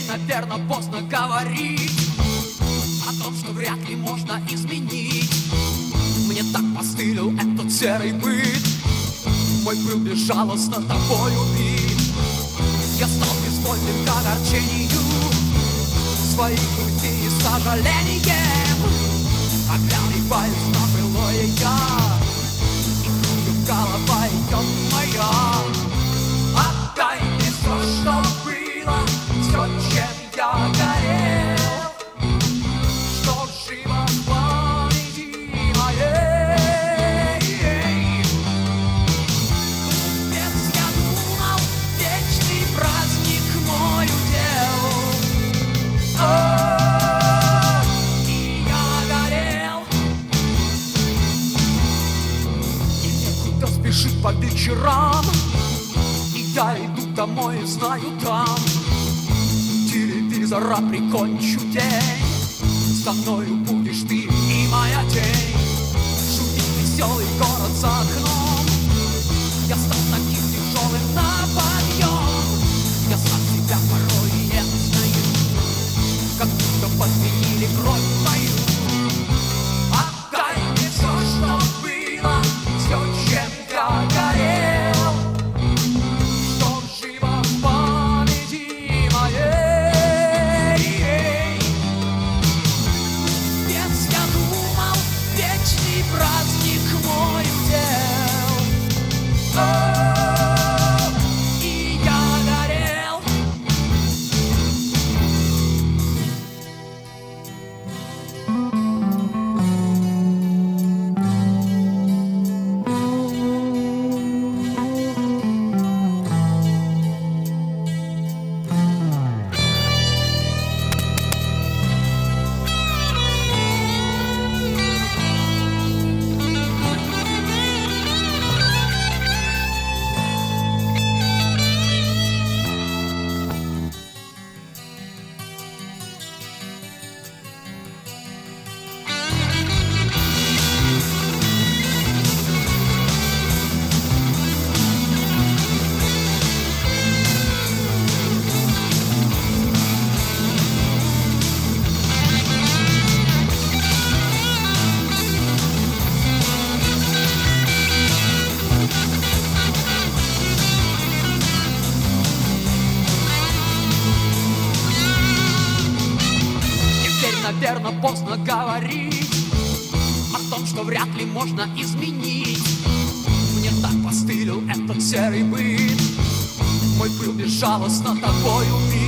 наверно, поздно говорить о том, что вряд ли можно изменить. Мне так постылил этот серый быт, мой пыл безжалостно тобой убит. Я стал безвольным к огорчению своих друзей и сожалением. Оглядываюсь на былое я, и кружит голова идет моя. Отдай мне все, что было, все, чем я горел, что живо в памяти моей. Ведь я думал, вечный праздник мой удел. И я горел. И некуда спешить по вечерам, и я иду домой и знаю, там телевизора прикончу день. Со мною будешь ты и моя тень. Шумит веселый город за окном, я стал таким тяжелым на подъем. Я сам себя порой не узнаю, как будто подменили кровь мою. Отдай мне все, что было, все, чем я горел, что живо в памяти моей. Ведь я думал, вечный праздник мой удел. И я горел. Наверно, поздно говорить о том, что вряд ли можно изменить. Мне так постылил этот серый быт, мой пыл безжалостно тобой убит.